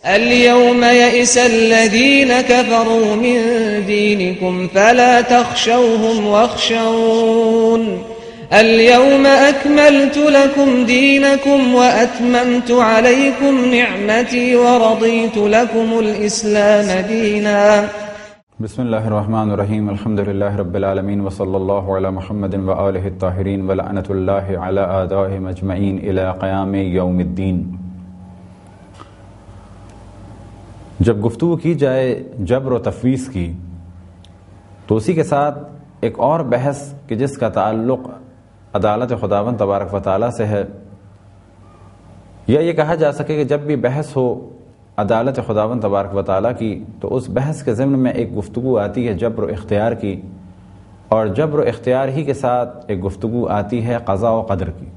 اليوم يئس الذين كفروا من دينكم فلا تخشوهم واخشون اليوم أكملت لكم دينكم وأتممت عليكم نعمتي ورضيت لكم الإسلام دينا. بسم اللہ الرحمن الرحیم. الحمد للہ رب العالمین وصلی اللہ علی محمد وآلہ الطاہرین ولعنۃ اللہ علی اعدائہم اجمعین الی قیام یوم الدین. جب گفتگو کی جائے جبر و تفویض کی تو اسی کے ساتھ ایک اور بحث کہ جس کا تعلق عدالت خداوند تبارک و تعالیٰ سے ہے، یا یہ کہا جا سکے کہ جب بھی بحث ہو عدالت خداوند تبارک و تعالیٰ کی تو اس بحث کے ضمن میں ایک گفتگو آتی ہے جبر و اختیار کی، اور جبر و اختیار ہی کے ساتھ ایک گفتگو آتی ہے قضاء و قدر کی.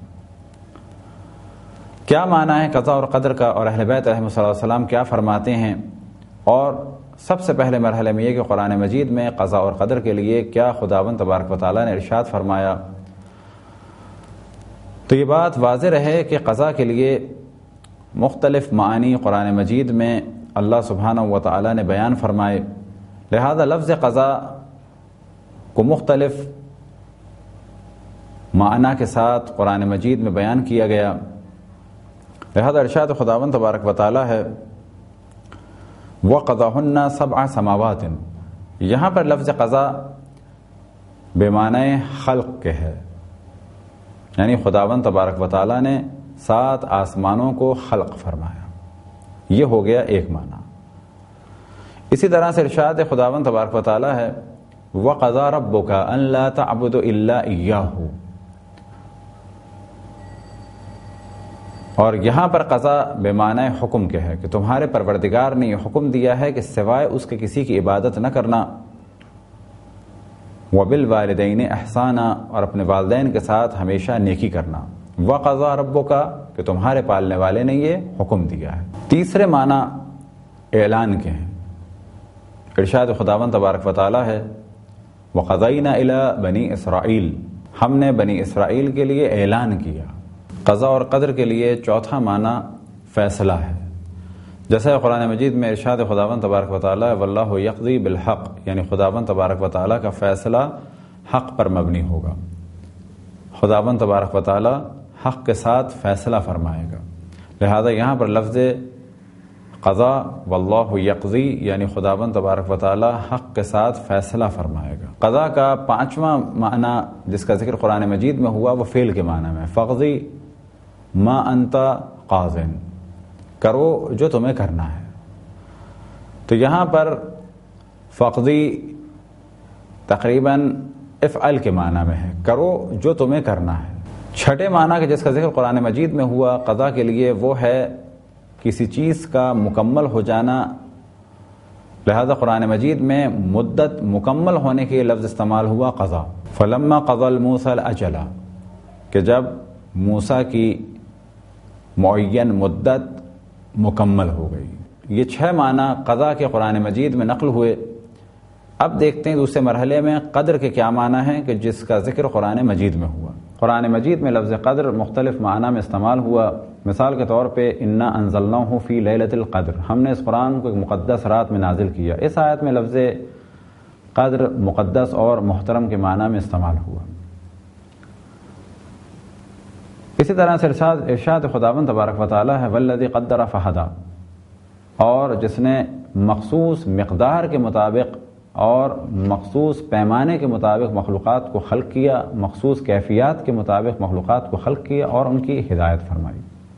کیا معنی ہے قضاء اور قدر کا، اور اہل بیت علیہم صلی اللہ علیہ وسلم کیا فرماتے ہیں، اور سب سے پہلے مرحلے میں یہ کہ قرآن مجید میں قضاء اور قدر کے لیے کیا خداوند تبارک و تعالیٰ نے ارشاد فرمایا. تو یہ بات واضح رہے کہ قضاء کے لیے مختلف معانی قرآن مجید میں اللہ سبحانہ و تعالیٰ نے بیان فرمائے، لہذا لفظ قضاء کو مختلف معنی کے ساتھ قرآن مجید میں بیان کیا گیا. لہذا ارشاد خداوند تبارک و تعالیٰ ہے وَقَضَاهُنَّ سَبْعَ سَمَاوَاتٍ. یہاں پر لفظ قضاء بے معنی خلق کے ہے، یعنی خداوند تبارک و تعالیٰ نے 7 آسمانوں کو خلق فرمایا، یہ ہو گیا ایک معنی. اسی طرح سے ارشاد خداوند تبارک و تعالیٰ ہے وَقَضَىٰ رَبُّكَ أَن لَا تَعْبُدُ إِلَّا إِيَّاهُ. اور یہاں پر قضاء بے معنی حکم کے ہے کہ تمہارے پروردگار نے یہ حکم دیا ہے کہ سوائے اس کے کسی کی عبادت نہ کرنا. وَبِالْوَالِدَيْنِ إِحْسَانًا. اور اپنے والدین کے ساتھ ہمیشہ نیکی کرنا. وَقَضَىٰ رَبُّكَ کہ تمہارے پالنے والے نے یہ حکم دیا ہے. تیسرے معنی اعلان کے ہیں. ارشاد خداوند تبارک و تعالیٰ ہے وَقَضَيْنَا إِلَىٰ بَنِي إِسْرَائِيل. ہم نے بنی اسرائیل کے لیے اعلان کیا. قضاء اور قدر کے لیے چوتھا معنی فیصلہ ہے، جیسا قرآن مجید میں ارشاد خداوند تبارک و تعالیٰ واللہ یقضی بالحق، یعنی خداوند تبارک و تعالیٰ کا فیصلہ حق پر مبنی ہوگا. خداوند تبارک و تعالیٰ حق کے ساتھ فیصلہ فرمائے گا. لہذا یہاں پر لفظ قضاء واللہ یقضی یعنی خداوند تبارک و تعالیٰ حق کے ساتھ فیصلہ فرمائے گا. قضاء کا 5واں معنی جس کا ذکر قرآن مجید میں ہوا وہ فعل کے معنی میں، فقضی ما انت قاضٍ، کرو جو تمہیں کرنا ہے. تو یہاں پر فقضی تقریباً افعل کے معنی میں ہے، کرو جو تمہیں کرنا ہے. چھٹے معنی کہ جس کا ذکر قرآن مجید میں ہوا قضاء کے لیے وہ ہے کسی چیز کا مکمل ہو جانا. لہذا قرآن مجید میں مدت مکمل ہونے کے لفظ استعمال ہوا قضاء. فلما قضى موسیٰ الاجل، کہ جب موسیٰ کی معین مدت مکمل ہو گئی. یہ 6 معنی قضاء کے قرآن مجید میں نقل ہوئے. اب دیکھتے ہیں دوسرے مرحلے میں قدر کے کیا معنی ہیں کہ جس کا ذکر قرآن مجید میں ہوا. قرآن مجید میں لفظ قدر مختلف معنی میں استعمال ہوا. مثال کے طور پہ انا انزلناہ فی لیلۃ القدر، ہم نے اس قرآن کو ایک مقدس رات میں نازل کیا. اس آیت میں لفظ قدر مقدس اور محترم کے معنی میں استعمال ہوا. اسی طرح سے ارشاد خداوند تبارک و تعالیٰ ہے والذی قدر فہدی، اور جس نے مخصوص مقدار کے مطابق اور مخصوص پیمانے کے مطابق مخلوقات کو خلق کیا، مخصوص کیفیات کے مطابق مخلوقات کو خلق کیا اور ان کی ہدایت فرمائی.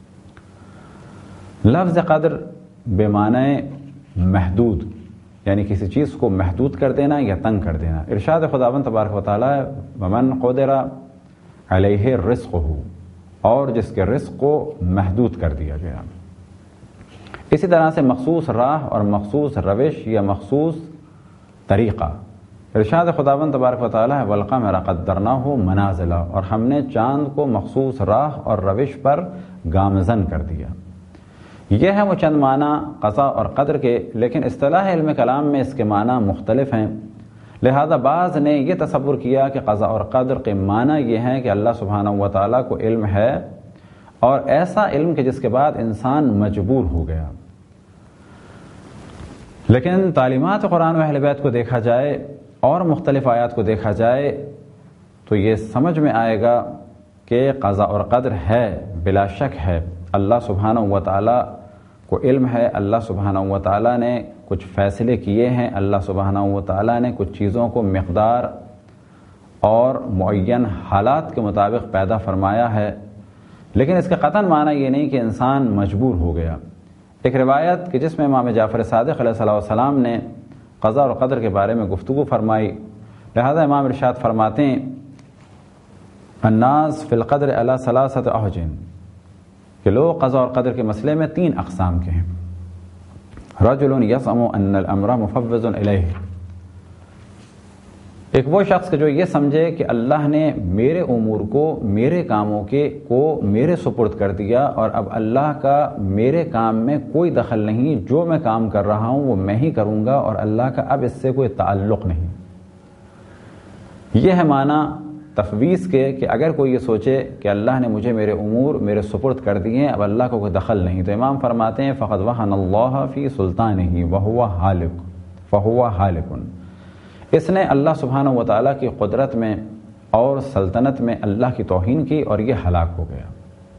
لفظ قدر بے معنی محدود، یعنی کسی چیز کو محدود کر دینا یا تنگ کر دینا. ارشاد خداوند تبارک و تعالیٰ ہے ومن قدر علیہ رزقہ، اور جس کے رزق کو محدود کر دیا گیا. اسی طرح سے مخصوص راہ اور مخصوص روش یا مخصوص طریقہ. ارشاد خداوند تبارک و تعالیٰ ہے والقمر قدرناہ منازل، اور ہم نے چاند کو مخصوص راہ اور روش پر گامزن کر دیا. یہ ہے وہ چند معنی قضاء اور قدر کے، لیکن اصطلاح علم کلام میں اس کے معنی مختلف ہیں. لہذا بعض نے یہ تصور کیا کہ قضاء اور قدر کے معنی یہ ہیں کہ اللہ سبحانہ و تعالیٰ کو علم ہے، اور ایسا علم کہ جس کے بعد انسان مجبور ہو گیا. لیکن تعلیمات قرآن و اہل بیت کو دیکھا جائے اور مختلف آیات کو دیکھا جائے تو یہ سمجھ میں آئے گا کہ قضاء اور قدر ہے، بلا شک ہے، اللہ سبحانہ و تعالیٰ کو علم ہے، اللہ سبحانہ و تعالیٰ نے کچھ فیصلے کیے ہیں، اللہ سبحانہ و تعالیٰ نے کچھ چیزوں کو مقدار اور معین حالات کے مطابق پیدا فرمایا ہے، لیکن اس کا قطعاً معنی یہ نہیں کہ انسان مجبور ہو گیا۔ ایک روایت کہ جس میں امام جعفر صادق علیہ السلام نے قضاء اور قدر کے بارے میں گفتگو فرمائی، لہذا امام ارشاد فرماتے ہیں الناس فی القدر علی ثلاثۃ احج، کہ لوگ قضاء اور قدر کے مسئلے میں 3 اقسام کے ہیں۔ رجل یزعم ان الامر مفوض الیہ، ایک وہ شخص کہ جو یہ سمجھے کہ اللہ نے میرے امور کو، میرے کاموں کو میرے سپرد کر دیا اور اب اللہ کا میرے کام میں کوئی دخل نہیں، جو میں کام کر رہا ہوں وہ میں ہی کروں گا اور اللہ کا اب اس سے کوئی تعلق نہیں۔ یہ ہے معنی تفویض کے کہ اگر کوئی یہ سوچے کہ اللہ نے مجھے میرے امور میرے سپرد کر دیے ہیں، اب اللہ کو کوئی دخل نہیں، تو امام فرماتے ہیں فقد وہن اللہ فی سلطانہ فہو ہالک، اس نے اللہ سبحانہ و تعالیٰ کی قدرت میں اور سلطنت میں اللہ کی توہین کی اور یہ ہلاک ہو گیا۔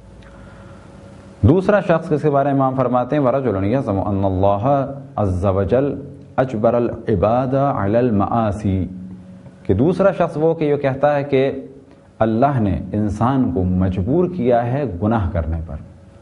دوسرا شخص جس کے بارے میں امام فرماتے ہیں وَرَجُلٌ يَزْعُمُ أَنَّ اللَّهَ عَزَّ وَجَلَّ أَجْبَرَ الْعِبَادَ عَلَى الْمَعَاصِي، کہ دوسرا شخص وہ کہ یہ کہتا ہے کہ اللہ نے انسان کو مجبور کیا ہے گناہ کرنے پر،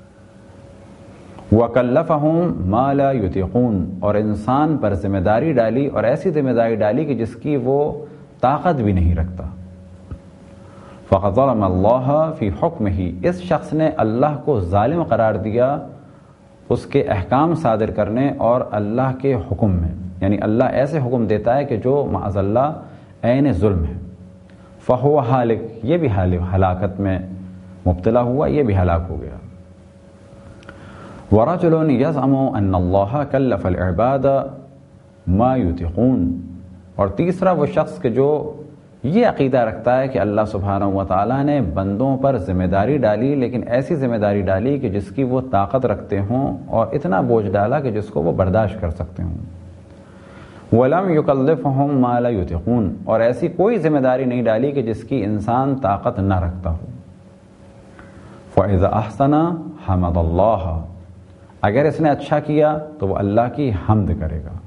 وَكَلَّفَهُمْ مَا لَا يُطِيقُونَ، اور انسان پر ذمہ داری ڈالی اور ایسی ذمہ داری ڈالی کہ جس کی وہ طاقت بھی نہیں رکھتا۔ فَقَدْ ظَلَمَ اللَّهَ فِي حُكْمِهِ، اس شخص نے اللہ کو ظالم قرار دیا اس کے احکام صادر کرنے اور اللہ کے حکم میں، یعنی اللہ ایسے حکم دیتا ہے کہ جو معاذ اللہ عین ظلم ہے۔ فَهُوَ هَالِكٌ، یہ بھی ہلاکت میں مبتلا ہوا، یہ بھی ہلاک ہو گیا۔ وَرَجُلٌ يَزْعُمُ أَنَّ اللَّهَ كَلَّفَ الْعِبَادَ مَا يُطِيقُونَ، اور تیسرا وہ شخص کہ جو یہ عقیدہ رکھتا ہے کہ اللہ سبحانہ و تعالیٰ نے بندوں پر ذمہ داری ڈالی، لیکن ایسی ذمہ داری ڈالی کہ جس کی وہ طاقت رکھتے ہوں، اور اتنا بوجھ ڈالا کہ جس کو وہ برداشت کر سکتے ہوں۔ وَلَمْ يُكَلِّفْهُمْ مَا لَا يُطِيقُونَ، اور ایسی کوئی ذمہ داری نہیں ڈالی کہ جس کی انسان طاقت نہ رکھتا ہو۔ فَإِذَا أَحْسَنَ حَمَدَ اللَّهَ، اگر اس نے اچھا کیا تو وہ اللہ کی حمد کرے گا۔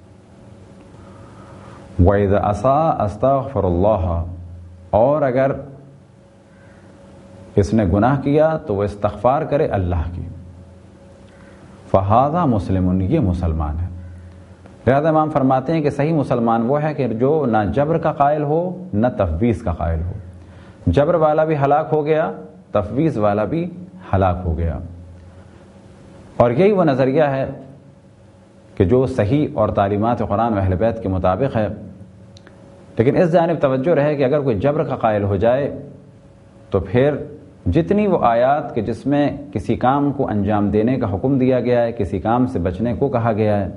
وَإِذَا أَسَاءَ أَسْتَغْفَرَ اللَّهَ، اور اگر اس نے گناہ کیا تو وہ استغفار کرے اللہ کی۔ فَهَذَا مُسْلِمٌ، یہ مسلمان ہے۔ لہذا امام فرماتے ہیں کہ صحیح مسلمان وہ ہے کہ جو نہ جبر کا قائل ہو نہ تفویض کا قائل ہو۔ جبر والا بھی ہلاک ہو گیا، تفویض والا بھی ہلاک ہو گیا، اور یہی وہ نظریہ ہے کہ جو صحیح اور تعلیمات قرآن و اہل بیت کے مطابق ہے۔ لیکن اس جانب توجہ رہے کہ اگر کوئی جبر کا قائل ہو جائے تو پھر جتنی وہ آیات کہ جس میں کسی کام کو انجام دینے کا حکم دیا گیا ہے، کسی کام سے بچنے کو کہا گیا ہے،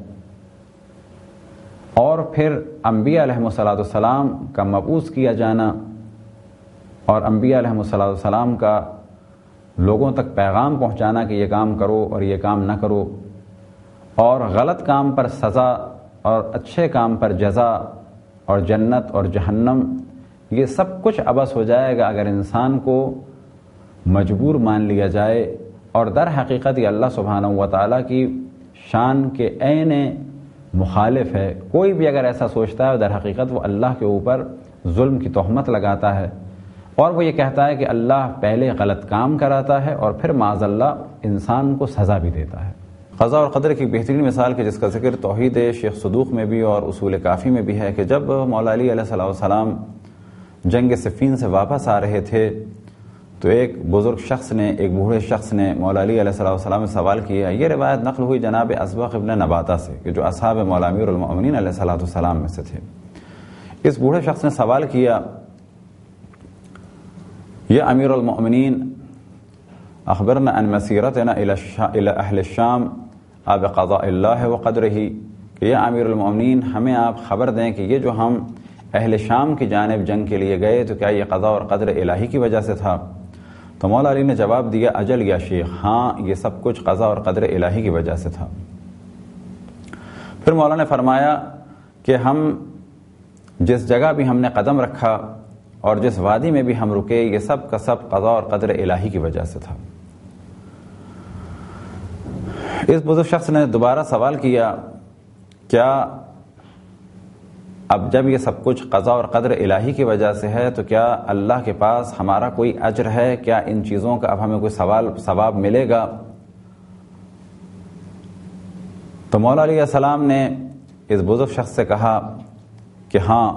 اور پھر انبیاء علیہ السلام کا مبعوث کیا جانا اور انبیاء علیہ السلام کا لوگوں تک پیغام پہنچانا کہ یہ کام کرو اور یہ کام نہ کرو، اور غلط کام پر سزا اور اچھے کام پر جزا اور جنت اور جہنم، یہ سب کچھ عبث ہو جائے گا اگر انسان کو مجبور مان لیا جائے، اور در حقیقت یہ اللہ سبحانہ و تعالیٰ کی شان کے عین مخالف ہے۔ کوئی بھی اگر ایسا سوچتا ہے در حقیقت وہ اللہ کے اوپر ظلم کی تہمت لگاتا ہے، اور وہ یہ کہتا ہے کہ اللہ پہلے غلط کام کراتا ہے اور پھر معاذ اللہ انسان کو سزا بھی دیتا ہے۔ قضاء اور قدر کی بہترین مثال کہ جس کا ذکر توحید شیخ صدوق میں بھی اور اصول کافی میں بھی ہے کہ جب مولا علی علیہ السلام جنگ صفین سے واپس آ رہے تھے تو ایک بزرگ شخص نے، ایک بوڑھے شخص نے مولا علی علیہ السلام سے سوال کیا۔ یہ روایت نقل ہوئی جناب اسبغ ابن نباتہ سے کہ جو اصحاب مولا امیر المؤمنین علیہ السلام میں سے تھے۔ اس بوڑھے شخص نے سوال کیا، یا امیر المؤمنین اخبرنا عن مسیرتنا الى اہل الشام بقضاء اللہ وقدرہ، کہ یا امیر المؤمنین ہمیں آپ خبر دیں کہ یہ جو ہم اہل شام کی جانب جنگ کے لیے گئے تو کیا یہ قضاء اور قدر الہی کی وجہ سے تھا؟ تو مولا علی نے جواب دیا، اجل یا شیخ، ہاں یہ سب کچھ قضاء اور قدر الہی کی وجہ سے تھا۔ پھر مولا نے فرمایا کہ ہم جس جگہ بھی ہم نے قدم رکھا اور جس وادی میں بھی ہم رکے، یہ سب کا سب قضاء اور قدر الہی کی وجہ سے تھا۔ اس بزرگ شخص نے دوبارہ سوال کیا، کیا اب جب یہ سب کچھ قضاء اور قدر الہی کی وجہ سے ہے تو کیا اللہ کے پاس ہمارا کوئی اجر ہے؟ کیا ان چیزوں کا اب ہمیں کوئی ثواب ملے گا؟ تو مولا علیہ السلام نے اس بزرگ شخص سے کہا کہ ہاں،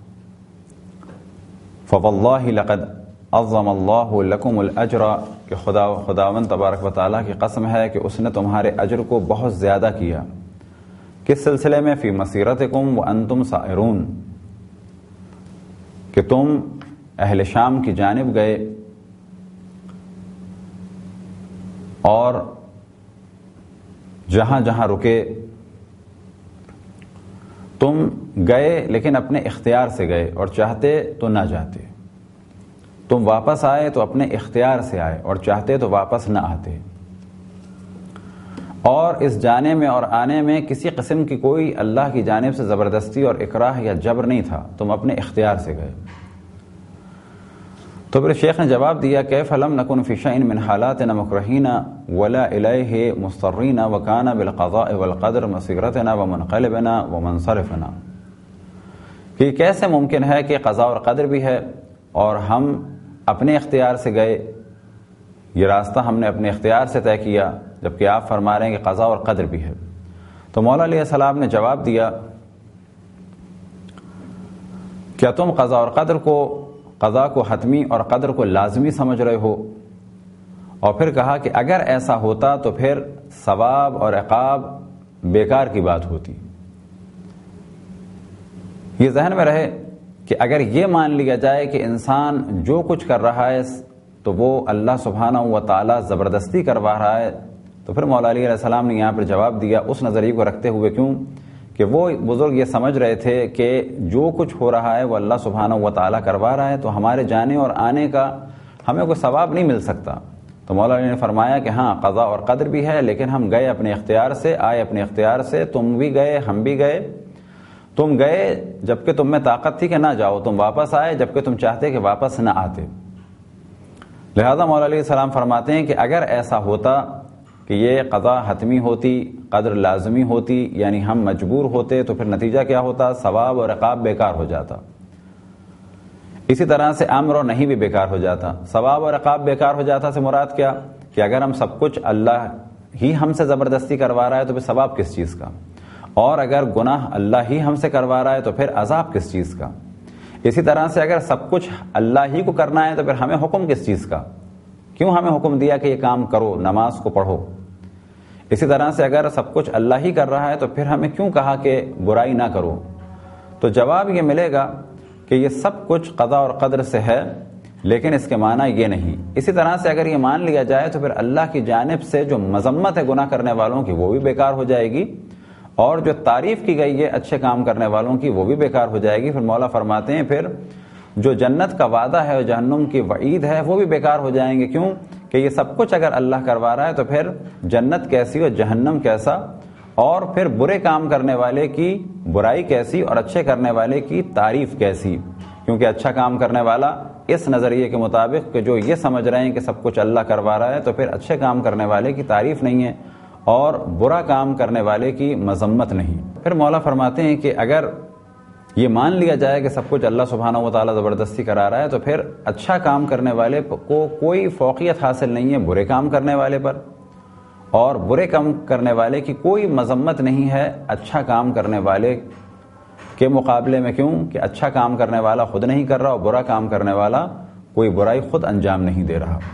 فواللہ لقد عظم اللہ لکم الاجر، کہ خداوند تبارک و تعالیٰ کی قسم ہے کہ اس نے تمہارے اجر کو بہت زیادہ کیا۔ کس سلسلے میں؟ فی مسیرتکم وانتم سائرون، کہ تم اہل شام کی جانب گئے اور جہاں جہاں رکے تم گئے، لیکن اپنے اختیار سے گئے، اور چاہتے تو نہ جاتے۔ تم واپس آئے تو اپنے اختیار سے آئے، اور چاہتے تو واپس نہ آتے۔ اور اس جانے میں اور آنے میں کسی قسم کی کوئی اللہ کی جانب سے زبردستی اور اکراہ یا جبر نہیں تھا، تم اپنے اختیار سے گئے۔ تو پھر شیخ نے جواب دیا، کیف لم نکن فی شیء من حالاتنا مکرہین ولا الیہ مضطرین وکان بالقضاء والقدر مسیرتنا ومنقلبنا ومنصرفنا، کہ کیسے ممکن ہے کہ قضاء اور قدر بھی ہے اور ہم اپنے اختیار سے گئے، یہ راستہ ہم نے اپنے اختیار سے طے کیا، جبکہ آپ فرما رہے ہیں کہ قضاء اور قدر بھی ہے۔ تو مولا علیہ السلام نے جواب دیا، کیا تم قضاء اور قضاء کو حتمی اور قدر کو لازمی سمجھ رہے ہو؟ اور پھر کہا کہ اگر ایسا ہوتا تو پھر ثواب اور عقاب بیکار کی بات ہوتی۔ یہ ذہن میں رہے کہ اگر یہ مان لیا جائے کہ انسان جو کچھ کر رہا ہے تو وہ اللہ سبحانہ و تعالی زبردستی کروا رہا ہے، تو پھر مولا علیہ السلام نے یہاں پر جواب دیا اس نظریے کو رکھتے ہوئے، کیوں کہ وہ بزرگ یہ سمجھ رہے تھے کہ جو کچھ ہو رہا ہے وہ اللہ سبحانہ و تعالی کروا رہا ہے، تو ہمارے جانے اور آنے کا ہمیں کوئی ثواب نہیں مل سکتا۔ تو مولا علیہ نے فرمایا کہ ہاں، قضاء اور قدر بھی ہے، لیکن ہم گئے اپنے اختیار سے، آئے اپنے اختیار سے، تم بھی گئے، ہم بھی گئے۔ تم گئے جبکہ تم میں طاقت تھی کہ نہ جاؤ، تم واپس آئے جبکہ تم چاہتے کہ واپس نہ آتے۔ لہذا مولا علیہ السلام فرماتے ہیں کہ اگر ایسا ہوتا کہ یہ قضاء حتمی ہوتی، قدر لازمی ہوتی، یعنی ہم مجبور ہوتے، تو پھر نتیجہ کیا ہوتا؟ ثواب اور عقاب بیکار ہو جاتا۔ اسی طرح سے امر اور نہیں بھی بیکار ہو جاتا۔ ثواب اور عقاب بیکار ہو جاتا سے مراد کیا؟ کہ اگر ہم سب کچھ اللہ ہی ہم سے زبردستی کروا رہا ہے تو پھر ثواب کس چیز کا؟ اور اگر گناہ اللہ ہی ہم سے کروا رہا ہے تو پھر عذاب کس چیز کا؟ اسی طرح سے اگر سب کچھ اللہ ہی کو کرنا ہے تو پھر ہمیں حکم کس چیز کا؟ کیوں ہمیں حکم دیا کہ یہ کام کرو، نماز کو پڑھو؟ اسی طرح سے اگر سب کچھ اللہ ہی کر رہا ہے تو پھر ہمیں کیوں کہا کہ برائی نہ کرو؟ تو جواب یہ ملے گا کہ یہ سب کچھ قضاء اور قدر سے ہے، لیکن اس کے معنی یہ نہیں۔ اسی طرح سے اگر یہ مان لیا جائے تو پھر اللہ کی جانب سے جو مذمت ہے گناہ کرنے والوں کی وہ بھی بیکار ہو جائے گی، اور جو تعریف کی گئی ہے اچھے کام کرنے والوں کی وہ بھی بیکار ہو جائے گی۔ پھر مولا فرماتے ہیں پھر جو جنت کا وعدہ ہے اور جہنم کی وعید ہے وہ بھی بیکار ہو جائیں گے۔ کیوں کہ یہ سب کچھ اگر اللہ کروا رہا ہے تو پھر جنت کیسی اور جہنم کیسا، اور پھر برے کام کرنے والے کی برائی کیسی اور اچھے کرنے والے کی تعریف کیسی؟ کیونکہ اچھا کام کرنے والا اس نظریے کے مطابق کہ جو یہ سمجھ رہے ہیں کہ سب کچھ اللہ کروا رہا ہے، تو پھر اچھے کام کرنے والے کی تعریف نہیں ہے اور برا کام کرنے والے کی مذمت نہیں۔ پھر مولا فرماتے ہیں کہ اگر یہ مان لیا جائے کہ سب کچھ اللہ سبحانہ و تعالیٰ زبردستی کرا رہا ہے تو پھر اچھا کام کرنے والے کو کوئی فوقیت حاصل نہیں ہے برے کام کرنے والے پر، اور برے کام کرنے والے کی کوئی مذمت نہیں ہے اچھا کام کرنے والے کے مقابلے میں۔ کیوں کہ اچھا کام کرنے والا خود نہیں کر رہا اور برا کام کرنے والا کوئی برائی خود انجام نہیں دے رہا۔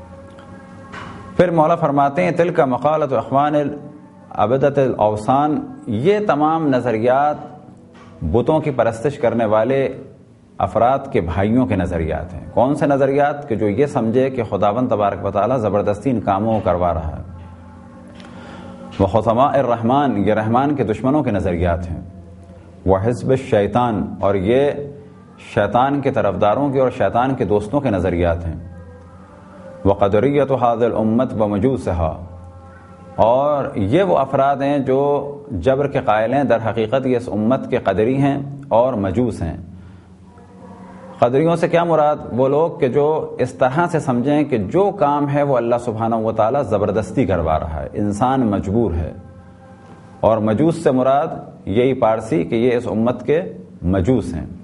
پھر مولا فرماتے ہیں تلک مقالۃ اخوان عبدۃ الاوثان، یہ تمام نظریات بتوں کی پرستش کرنے والے افراد کے بھائیوں کے نظریات ہیں۔ کون سے نظریات؟ کہ جو یہ سمجھے کہ خداوند تبارک و تعالیٰ زبردستی ان کاموں کو کروا رہا ہے۔ وہ خصماء الرحمن، یہ رحمان کے دشمنوں کے نظریات ہیں۔ وہ حزب الشیطان، اور یہ شیطان کے طرفداروں کے اور شیطان کے دوستوں کے نظریات ہیں۔ وہ قدریت هذه الامت ومجوسها، اور یہ وہ افراد ہیں جو جبر کے قائل ہیں، در حقیقت یہ اس امت کے قدری ہیں اور مجوس ہیں۔ قدریوں سے کیا مراد؟ وہ لوگ کہ جو اس طرح سے سمجھیں کہ جو کام ہے وہ اللہ سبحانہ و تعالیٰ زبردستی کروا رہا ہے، انسان مجبور ہے۔ اور مجوس سے مراد یہی پارسی کہ یہ اس امت کے مجوس ہیں۔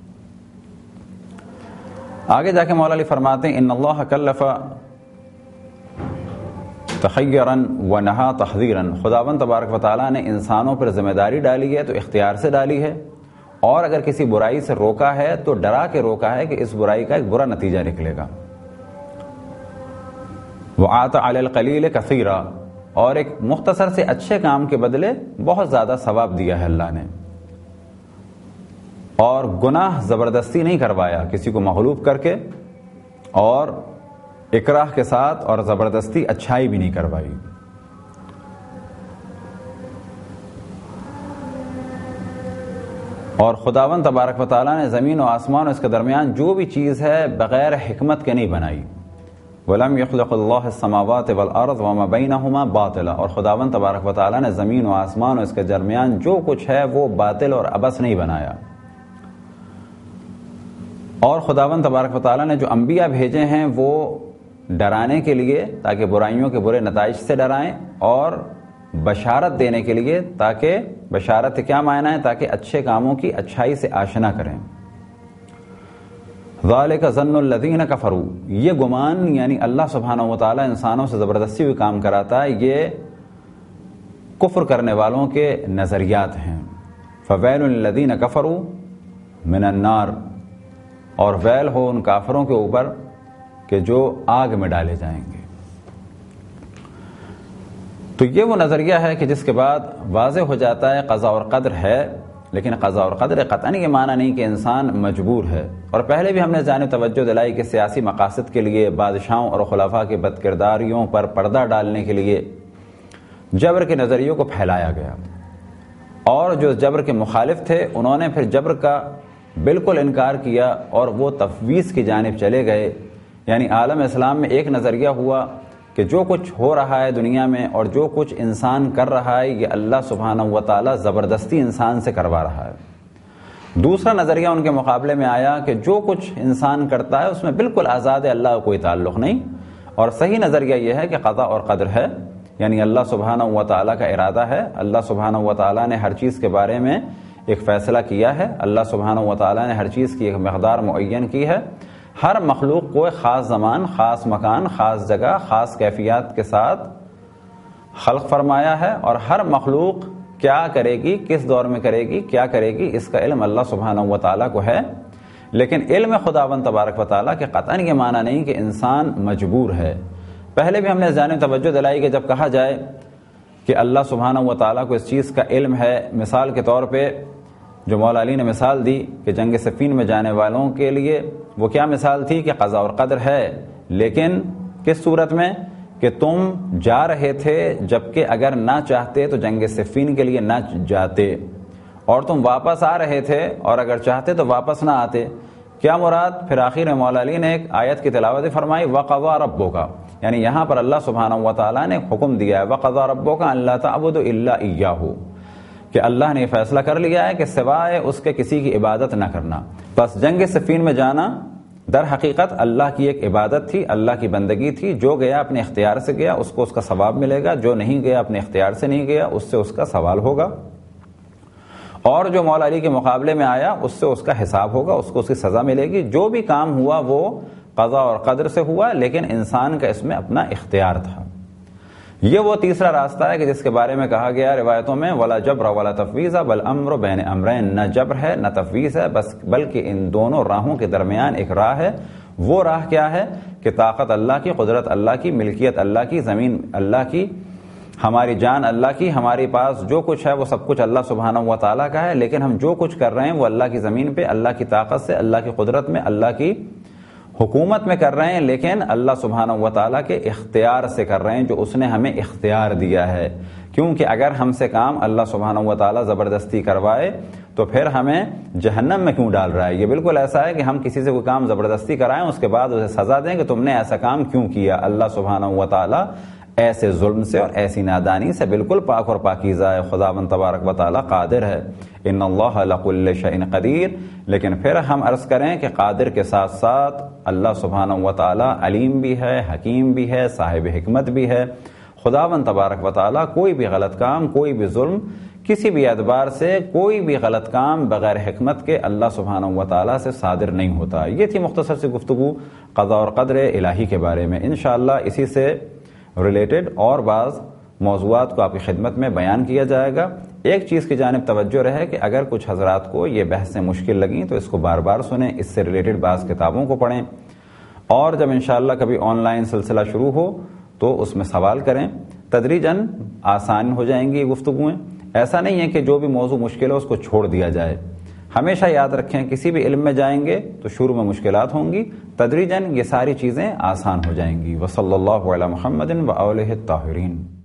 آگے جا کے مولا علی فرماتے ہیں ان اللہ کلف تخیراً و نہا تحذیراً، خداوند تبارک و تعالیٰ نے انسانوں پر ذمہ داری ڈالی ہے تو اختیار سے ڈالی ہے، اور اگر کسی برائی سے روکا ہے تو ڈرا کے روکا ہے کہ اس برائی کا ایک برا نتیجہ نکلے گا۔ وَآتَ عَلَى الْقَلِيلِ كَثِيرًا، اور ایک مختصر سے اچھے کام کے بدلے بہت زیادہ ثواب دیا ہے اللہ نے۔ اور گناہ زبردستی نہیں کروایا، کسی کو مغلوب کر کے اور اکراہ کے ساتھ اور زبردستی اچھائی بھی نہیں کروائی۔ اور خداوند تبارک و تعالیٰ نے زمین و آسمان اور اس کے درمیان جو بھی چیز ہے بغیر حکمت کے نہیں بنائی۔ وَلَمْ يَخْلِقِ اللَّهُ السَّمَاوَاتِ وَالْأَرْضَ وَمَا بَيْنَهُمَا بَاطِلًا، اور خداوند تبارک و تعالیٰ نے زمین و آسمان اور اس کے درمیان جو کچھ ہے وہ باطل اور عبث نہیں بنایا۔ اور خداوند تبارک و تعالیٰ نے جو انبیاء بھیجے ہیں وہ ڈرانے کے لیے تاکہ برائیوں کے برے نتائج سے ڈرائیں، اور بشارت دینے کے لیے تاکہ بشارت کے کیا معنی ہے؟ تاکہ اچھے کاموں کی اچھائی سے آشنا کریں۔ ذالک ظن الذین کفروا، یہ گمان یعنی اللہ سبحانہ و تعالیٰ انسانوں سے زبردستی ہوئی کام کراتا ہے، یہ کفر کرنے والوں کے نظریات ہیں۔ فویل للذین کفروا من النار، اور ویل ہو ان کافروں کے اوپر کہ جو آگ میں ڈالے جائیں گے۔ تو یہ وہ نظریہ ہے کہ جس کے بعد واضح ہو جاتا ہے قضاء اور قدر ہے، لیکن قضاء اور قدر قطعاً یہ معنی نہیں کہ انسان مجبور ہے۔ اور پہلے بھی ہم نے جانب توجہ دلائی کہ سیاسی مقاصد کے لیے بادشاہوں اور خلفاء کی بد کرداریوں پر پردہ ڈالنے کے لیے جبر کے نظریوں کو پھیلایا گیا، اور جو جبر کے مخالف تھے انہوں نے پھر جبر کا بالکل انکار کیا اور وہ تفویض کی جانب چلے گئے۔ یعنی عالم اسلام میں ایک نظریہ ہوا کہ جو کچھ ہو رہا ہے دنیا میں اور جو کچھ انسان کر رہا ہے یہ اللہ سبحانہ و تعالیٰ زبردستی انسان سے کروا رہا ہے۔ دوسرا نظریہ ان کے مقابلے میں آیا کہ جو کچھ انسان کرتا ہے اس میں بالکل آزاد ہے، اللہ کا کوئی تعلق نہیں۔ اور صحیح نظریہ یہ ہے کہ قضاء اور قدر ہے، یعنی اللہ سبحانہ و تعالیٰ کا ارادہ ہے، اللہ سبحانہ و تعالیٰ نے ہر چیز کے بارے میں ایک فیصلہ کیا ہے، اللہ سبحانہ و تعالیٰ نے ہر چیز کی ایک مقدار معین کی ہے، ہر مخلوق کو ایک خاص زمان، خاص مکان، خاص جگہ، خاص کیفیات کے ساتھ خلق فرمایا ہے، اور ہر مخلوق کیا کرے گی، کس دور میں کرے گی، کیا کرے گی، اس کا علم اللہ سبحانہ و تعالیٰ کو ہے۔ لیکن علم خداوند تبارک و تعالیٰ کے قطعاً یہ معنی نہیں کہ انسان مجبور ہے۔ پہلے بھی ہم نے جانب توجہ دلائی کہ جب کہا جائے کہ اللہ سبحانہ و تعالیٰ کو اس چیز کا علم ہے، مثال کے طور پہ جو مولا علی نے مثال دی کہ جنگ صفین میں جانے والوں کے لیے وہ کیا مثال تھی کہ قضاء اور قدر ہے، لیکن کس صورت میں کہ تم جا رہے تھے جبکہ اگر نہ چاہتے تو جنگ صفین کے لیے نہ جاتے، اور تم واپس آ رہے تھے اور اگر چاہتے تو واپس نہ آتے۔ کیا مراد؟ پھر آخر میں مولا علی نے ایک آیت کی تلاوت فرمائی وَقَضَىٰ رَبُّكَ، یعنی یہاں پر اللہ سبحانہ و تعالیٰ نے حکم دیا ہے وَقَضَىٰ رَبُّكَ أَن لَّا تَعْبُدُوا إِلَّا إِيَّاهُ، کہ اللہ نے یہ فیصلہ کر لیا ہے کہ سوائے اس کے کسی کی عبادت نہ کرنا۔ بس جنگ صفین میں جانا در حقیقت اللہ کی ایک عبادت تھی، اللہ کی بندگی تھی۔ جو گیا اپنے اختیار سے گیا اس کو اس کا ثواب ملے گا، جو نہیں گیا اپنے اختیار سے نہیں گیا اس سے اس کا سوال ہوگا، اور جو مولا علی کے مقابلے میں آیا اس سے اس کا حساب ہوگا، اس کو اس کی سزا ملے گی۔ جو بھی کام ہوا وہ قضاء اور قدر سے ہوا، لیکن انسان کا اس میں اپنا اختیار تھا۔ یہ وہ تیسرا راستہ ہے کہ جس کے بارے میں کہا گیا روایتوں میں ولا جبر ولا تفویض بل امر بین امرین، نہ جبر ہے نہ تفویض ہے، بس بلکہ ان دونوں راہوں کے درمیان ایک راہ ہے۔ وہ راہ کیا ہے کہ طاقت اللہ کی، قدرت اللہ کی، ملکیت اللہ کی، زمین اللہ کی، ہماری جان اللہ کی، ہمارے پاس جو کچھ ہے وہ سب کچھ اللہ سبحانہ و تعالیٰ کا ہے، لیکن ہم جو کچھ کر رہے ہیں وہ اللہ کی زمین پہ، اللہ کی طاقت سے، اللہ کی قدرت میں، اللہ کی حکومت میں کر رہے ہیں، لیکن اللہ سبحانہ و تعالیٰ کے اختیار سے کر رہے ہیں، جو اس نے ہمیں اختیار دیا ہے۔ کیونکہ اگر ہم سے کام اللہ سبحانہ و تعالیٰ زبردستی کروائے تو پھر ہمیں جہنم میں کیوں ڈال رہا ہے؟ یہ بالکل ایسا ہے کہ ہم کسی سے کوئی کام زبردستی کرائیں، اس کے بعد اسے سزا دیں کہ تم نے ایسا کام کیوں کیا۔ اللہ سبحانہ و تعالیٰ ایسے ظلم سے اور ایسی نادانی سے بالکل پاک اور پاکیزہ ہے. خداوند تبارک و تعالی قادر ہے. ان اللہ علی کل شیء قدیر. لیکن پھر ہم عرض کریں کہ قادر کے ساتھ ساتھ اللہ سبحانہ و تعالی علیم بھی ہے، حکیم بھی ہے، صاحب حکمت بھی ہے. خداوند تبارک و تعالی کوئی بھی غلط کام، کوئی بھی ظلم، کسی بھی اعتبار سے کوئی بھی غلط کام بغیر حکمت کے اللہ سبحانہ و تعالی سے صادر نہیں ہوتا. یہ تھی مختصر سی گفتگو قضاء اور قدر الہی کے بارے میں. انشاءاللہ اسی سے ریلیٹڈ اور بعض موضوعات کو آپ کی خدمت میں بیان کیا جائے گا. ایک چیز کی جانب توجہ رہے کہ اگر کچھ حضرات کو یہ بحثیں مشکل لگیں تو اس کو بار بار سنیں، اس سے ریلیٹڈ بعض کتابوں کو پڑھیں، اور جب انشاءاللہ کبھی آن لائن سلسلہ شروع ہو تو اس میں سوال کریں. تدریجاً آسان ہو جائیں گی گفتگویں. ایسا نہیں ہے کہ جو بھی موضوع مشکل ہے اس کو چھوڑ دیا جائے. ہمیشہ یاد رکھیں کسی بھی علم میں جائیں گے تو شروع میں مشکلات ہوں گی، تدریجاً یہ ساری چیزیں آسان ہو جائیں گی. وصلی اللہ علی محمد و آلہ الطاہرین.